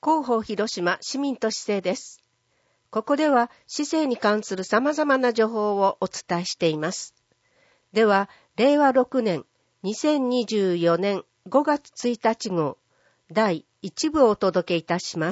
広報広島市民と市政です。ここでは市政に関する様々な情報をお伝えしています。では、令和6年2024年5月1日号第1部をお届けいたします。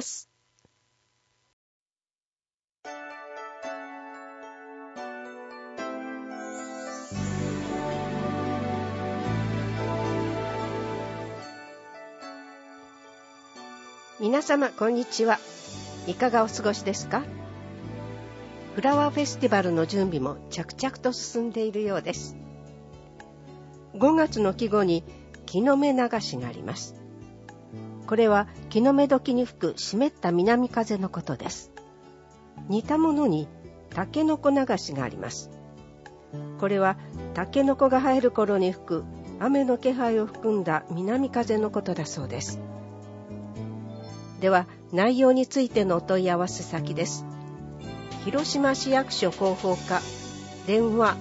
皆様こんにちは。いかがお過ごしですか？フラワーフェスティバルの準備も着々と進んでいるようです。5月の季語に木の芽流しがあります。これは木の芽時に吹く湿った南風のことです。似たものにタケノコ流しがあります。これはタケノコが生える頃に吹く雨の気配を含んだ南風のことだそうです。では内容についてのお問い合わせ先です。広島市役所広報課電話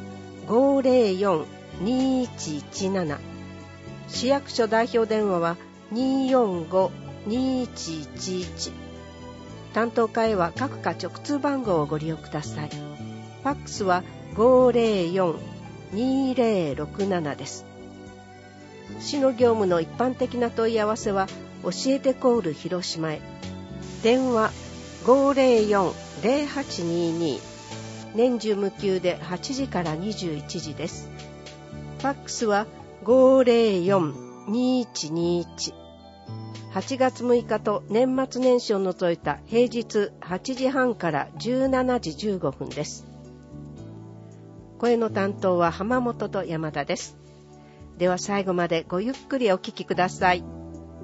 504-2117 市役所代表電話は 245-2111 担当課へは各課直通番号をご利用ください。ファックスは 504-2067 です。市の業務の一般的な問い合わせは教えてコール広島へ。電話 504-0822 年中無休で8時から21時です。ファックスは 504-2121 8月6日と年末年始を除いた平日8時半から17時15分です。声の担当は浜本と山田です。では最後までごゆっくりお聞きください。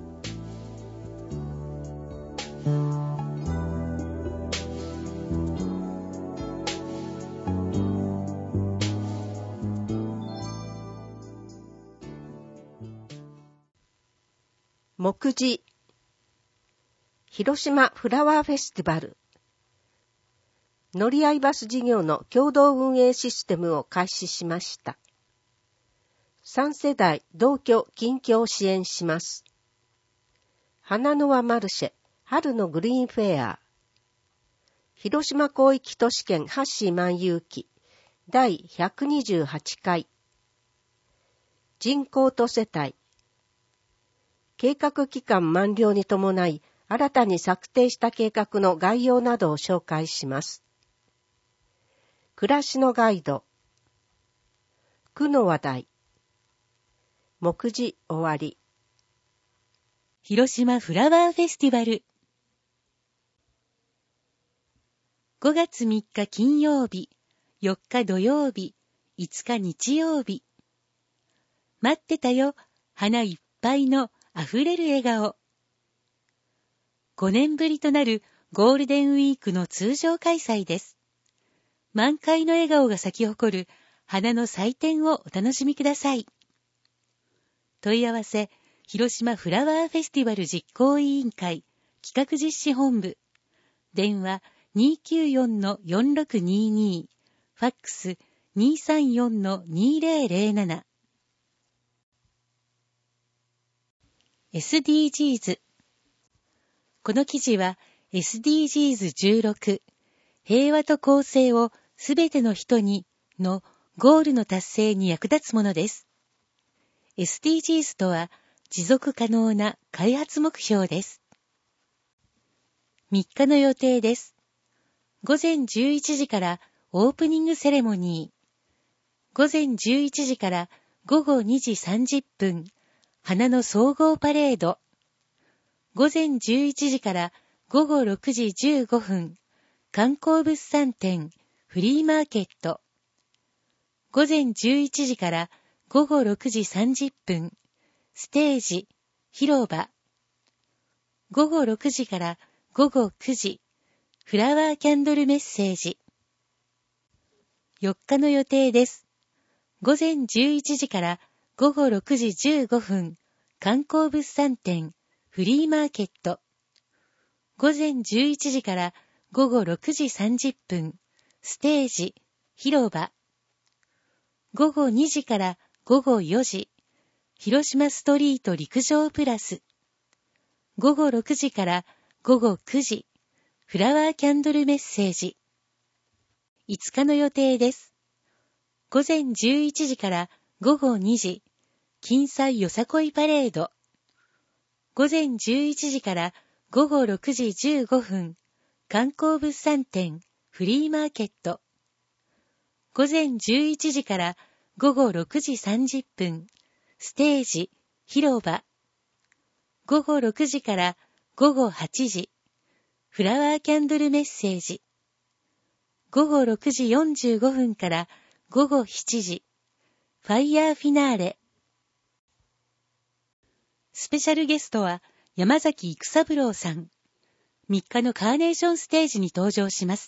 目次広島フラワーフェスティバル乗り合いバス事業の共同運営システムを開始しました。3世代同居近居を支援します。花の輪マルシェ春のグリーンフェア広島広域都市圏ハッシー万有記第128回人口と世帯計画期間満了に伴い新たに策定した計画の概要などを紹介します。暮らしのガイド区の話題目次終わり。 広島フラワーフェスティバル5月3日金曜日、4日土曜日、5日日曜日。待ってたよ、花いっぱいのあふれる笑顔。5年ぶりとなるゴールデンウィークの通常開催です。満開の笑顔が咲き誇る花の祭典をお楽しみください。問い合わせ、広島フラワーフェスティバル実行委員会企画実施本部。電話 294-4622 ファックス 234-2007 SDGs この記事は SDGs16 平和と公正をすべての人にのゴールの達成に役立つものです。SDGs とは持続可能な開発目標です。3日の予定です。午前11時からオープニングセレモニー。午前11時から午後2時30分、花の総合パレード。午前11時から午後6時15分、観光物産展、フリーマーケット。午前11時から午後6時30分、ステージ、広場。午後6時から午後9時、フラワーキャンドルメッセージ。4日の予定です。午前11時から午後6時15分、観光物産展、フリーマーケット。午前11時から午後6時30分、ステージ、広場。午後2時から午後4時、広島ストリート陸上プラス。午後6時から午後9時、フラワーキャンドルメッセージ。5日の予定です。午前11時から午後2時、金彩よさこいパレード。午前11時から午後6時15分、観光物産展、フリーマーケット。午前11時から午後6時30分、ステージ、広場。午後6時から午後8時、フラワーキャンドルメッセージ。午後6時45分から午後7時、ファイヤーフィナーレ。スペシャルゲストは山崎育三郎さん。3日のカーネーションステージに登場します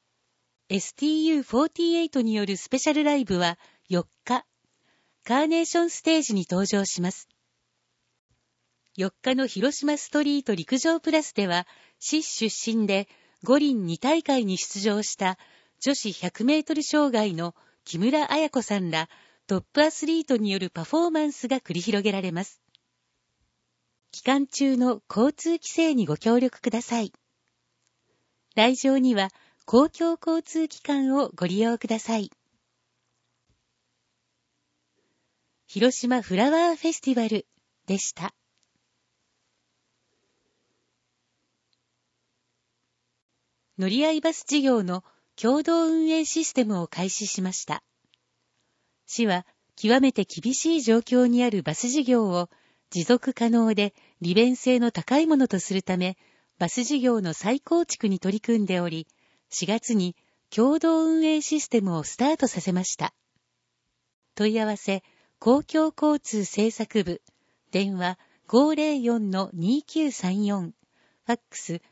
。STU48 によるスペシャルライブは4日、カーネーションステージに登場します。4日の広島ストリート陸上プラスでは、市出身で五輪2大会に出場した女子100メートル障害の木村彩子さんらトップアスリートによるパフォーマンスが繰り広げられます。期間中の交通規制にご協力ください。来場には公共交通機関をご利用ください。広島フラワーフェスティバルでした。乗り合いバス事業の共同運営システムを開始しました。市は極めて厳しい状況にあるバス事業を持続可能で利便性の高いものとするため、バス事業の再構築に取り組んでおり、4月に共同運営システムをスタートさせました。問い合わせ、公共交通政策部、電話 504-2934、ファックス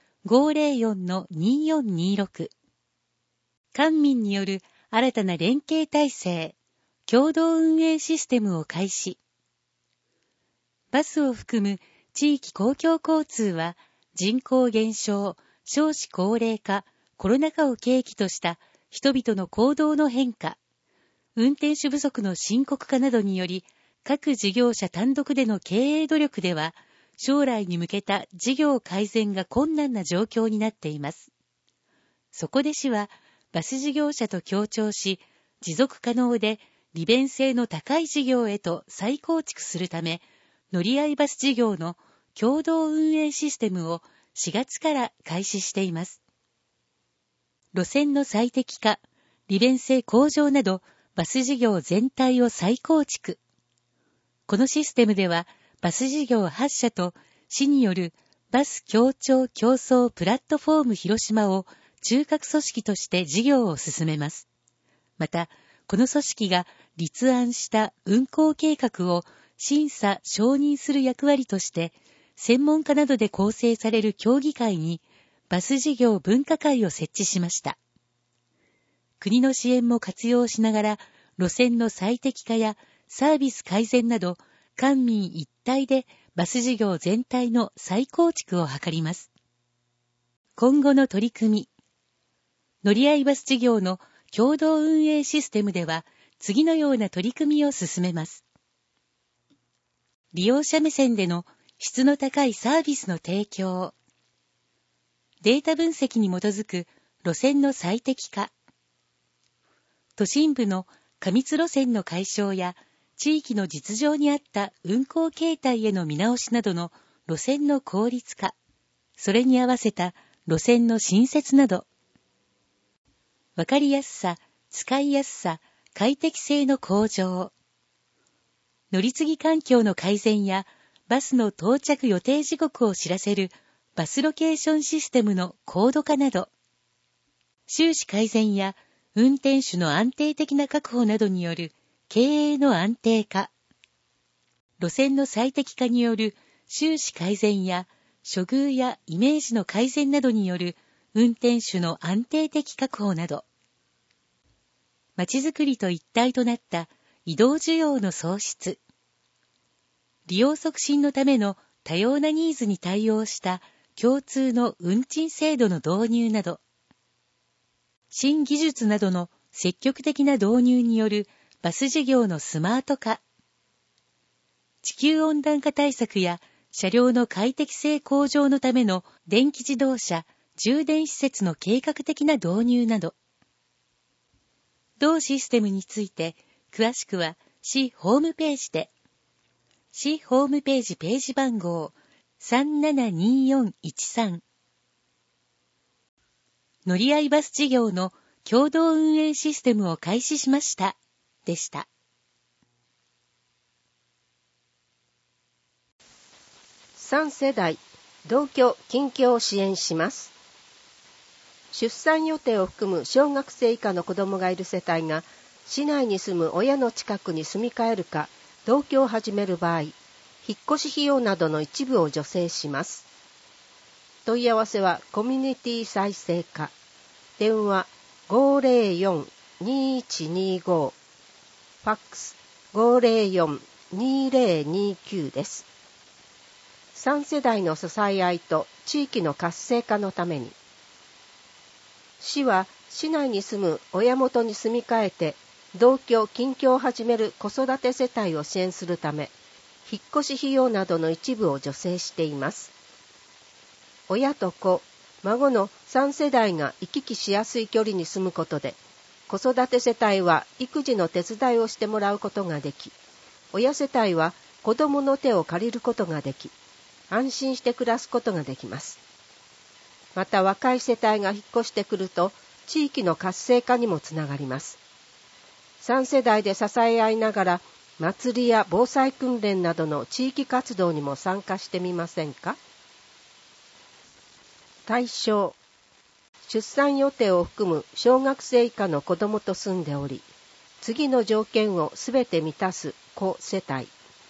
504-2426。官民による新たな連携体制、共同運営システムを開始。バスを含む地域公共交通は人口減少、少子高齢化、コロナ禍を契機とした人々の行動の変化、運転手不足の深刻化などにより、各事業者単独での経営努力では、将来に向けた事業改善が困難な状況になっています。そこで市は、バス事業者と協調し、持続可能で利便性の高い事業へと再構築するため、乗り合いバス事業の共同運営システムを4月から開始しています。路線の最適化、利便性向上など、バス事業全体を再構築。このシステムでは、バス事業8社と市によるバス協調競争プラットフォーム広島を中核組織として事業を進めます。また、この組織が立案した運行計画を審査・承認する役割として、専門家などで構成される協議会にバス事業分科会を設置しました。国の支援も活用しながら、路線の最適化やサービス改善など、官民一体でバス事業全体の再構築を図ります。今後の取り組み。乗り合いバス事業の共同運営システムでは、次のような取り組みを進めます。利用者目線での質の高いサービスの提供。データ分析に基づく路線の最適化。都心部の過密路線の解消や地域の実情に合った運行形態への見直しなどの路線の効率化、それに合わせた路線の新設など、わかりやすさ、使いやすさ、快適性の向上、乗り継ぎ環境の改善やバスの到着予定時刻を知らせるバスロケーションシステムの高度化など、収支改善や運転手の安定的な確保などによる経営の安定化、路線の最適化による収支改善や処遇やイメージの改善などによる運転手の安定的確保など、まちづくりと一体となった移動需要の創出、利用促進のための多様なニーズに対応した共通の運賃制度の導入など、新技術などの積極的な導入によるバス事業のスマート化、地球温暖化対策や車両の快適性向上のための電気自動車、充電施設の計画的な導入など、同システムについて詳しくは市ホームページで、市ホームページページ番号372413、乗り合いバス事業の共同運営システムを開始しましたでした。 3世代同居近居を支援します。出産予定を含む小学生以下の子どもがいる世帯が市内に住む親の近くに住み替えるか同居を始める場合、引っ越し費用などの一部を助成します。問い合わせはコミュニティ再生課、電話 504-2125、ファックス 504-2029 です。3世代の支え合いと地域の活性化のために、市は市内に住む親元に住み替えて同居・近居を始める子育て世帯を支援するため、引っ越し費用などの一部を助成しています。親と子、孫の3世代が行き来しやすい距離に住むことで、子育て世帯は育児の手伝いをしてもらうことができ、親世帯は子どもの手を借りることができ、安心して暮らすことができます。また若い世帯が引っ越してくると地域の活性化にもつながります。3世代で支え合いながら祭りや防災訓練などの地域活動にも参加してみませんか。対象、出産予定を含む小学生以下の子どもと住んでおり、次の条件をすべて満たす子世帯。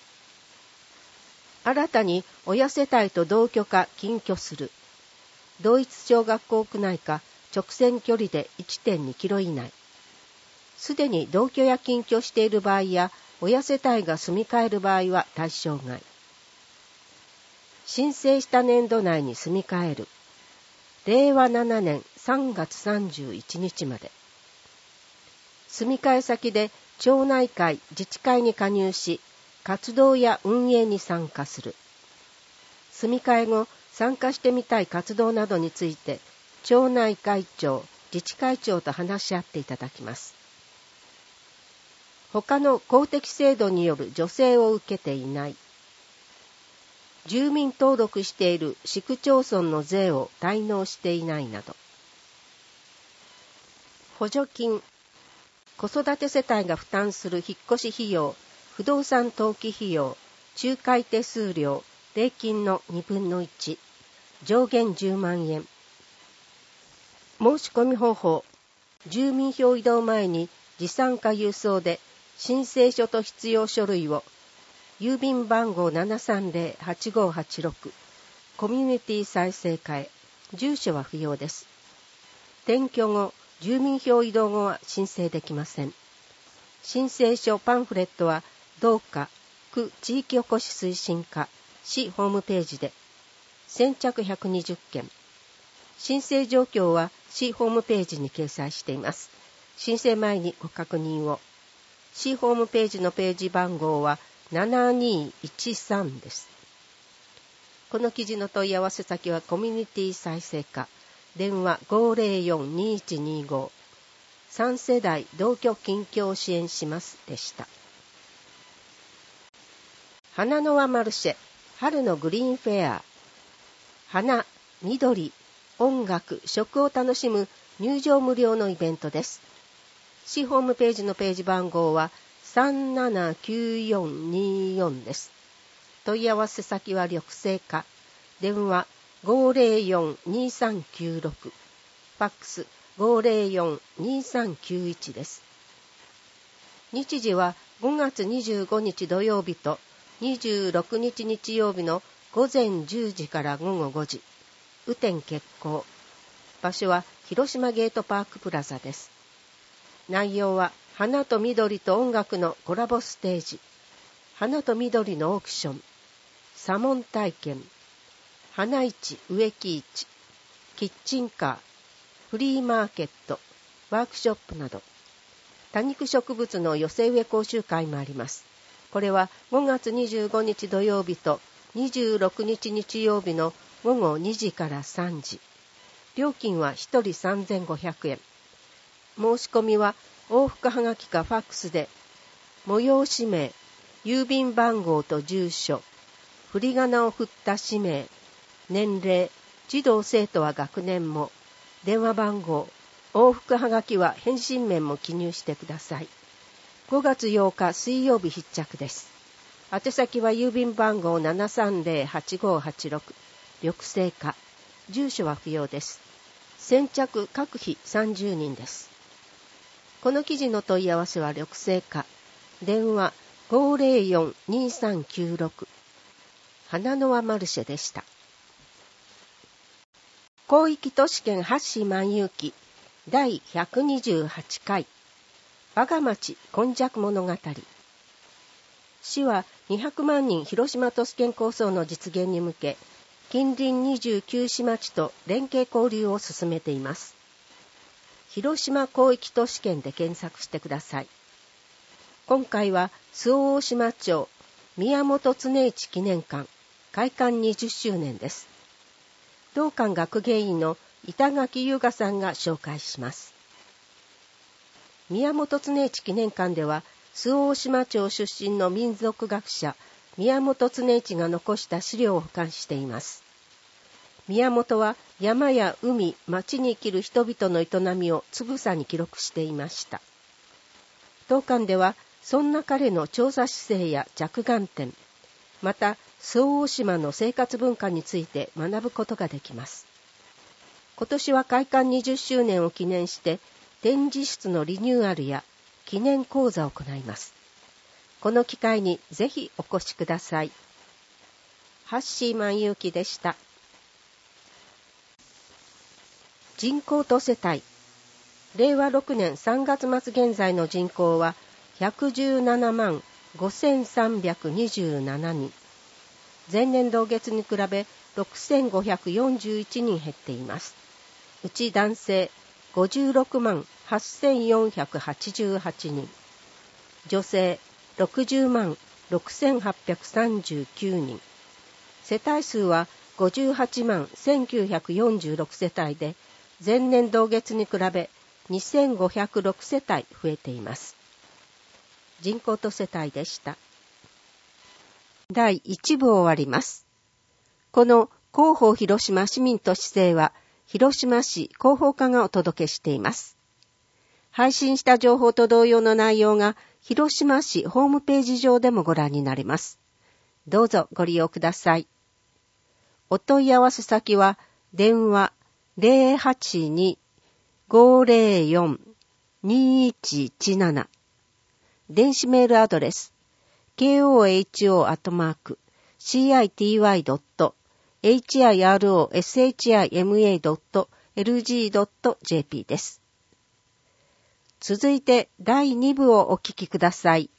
新たに親世帯と同居か近居する。同一小学校区内か直線距離で 1.2 キロ以内。すでに同居や近居している場合や親世帯が住み替える場合は対象外。申請した年度内に住み替える。令和7年3月31日まで。住み替え先で町内会・自治会に加入し、活動や運営に参加する。住み替え後、参加してみたい活動などについて、町内会長、自治会長と話し合っていただきます。他の公的制度による助成を受けていない。住民登録している市区町村の税を滞納していないなど。補助金、子育て世帯が負担する引っ越し費用、不動産登記費用、仲介手数料、礼金の2分の1、上限10万円。申し込み方法、住民票移動前に持参か郵送で申請書と必要書類を郵便番号 730-8586 コミュニティ再生課へ。住所は不要です。転居後、住民票移動後は申請できません。申請書パンフレットは同課区地域おこし推進課市ホームページで。先着120件。申請状況は市ホームページに掲載しています。申請前にご確認を。市ホームページのページ番号は7213です。この記事の問い合わせ先はコミュニティ再生課、電話 504-2125、3世代同居近居を支援しますでした。花の輪マルシェ、春のグリーンフェア。花、緑、音楽、食を楽しむ入場無料のイベントです。市ホームページのページ番号は379424です。問い合わせ先は緑生課、電話 504-2396、ファックス 504-2391 です。日時は5月25日土曜日と26日日曜日の午前10時から午後5時。雨天決行。場所は広島ゲートパークプラザです。内容は花と緑と音楽のコラボステージ、花と緑のオークション、砂紋体験、花市植木市、キッチンカー、フリーマーケット、ワークショップなど、多肉植物の寄せ植え講習会もあります。これは5月25日土曜日と 26日日曜日の午後2時から3時。料金は1人3500円。申し込みは往復はがきかファックスで、催し名、郵便番号と住所、振り仮名を振った氏名、年齢、児童生徒は学年も、電話番号、往復はがきは返信面も記入してください。5月8日水曜日必着です。宛先は郵便番号 730-8586、緑星課。住所は不要です。先着各費30人です。この記事の問い合わせは緑星課。電話 504-2396。花の輪マルシェでした。広域都市圏ハッシー万有記第128回。我が町今昔物語。市は200万人広島都市圏構想の実現に向け、近隣29市町と連携交流を進めています。広島広域都市圏で検索してください。今回は周防大島町宮本常一記念館開館20周年です。同館学芸員の板垣優雅さんが紹介します。宮本常一記念館では、周防大島町出身の民族学者、宮本常一が残した資料を保管しています。宮本は山や海、町に生きる人々の営みをつぶさに記録していました。当館では、そんな彼の調査姿勢や着眼点、また周防大島の生活文化について学ぶことができます。今年は開館20周年を記念して、展示室のリニューアルや記念講座を行います。この機会にぜひお越しください。ハッシー万有記でした。人口と世帯。令和6年3月末現在の人口は117万5327人。前年同月に比べ6541人減っています。うち男性56万8488人、女性60万6839人、世帯数は58万1946世帯で、前年同月に比べ2506世帯増えています。人口と世帯でした。第1部終わります。この広報広島市民と市政は、広島市広報課がお届けしています。配信した情報と同様の内容が広島市ホームページ上でもご覧になれます。どうぞご利用ください。お問い合わせ先は電話 082-504-2117 電子メールアドレス koho@hirosHIMA.lg.jp です。続いて第2部をお聞きください。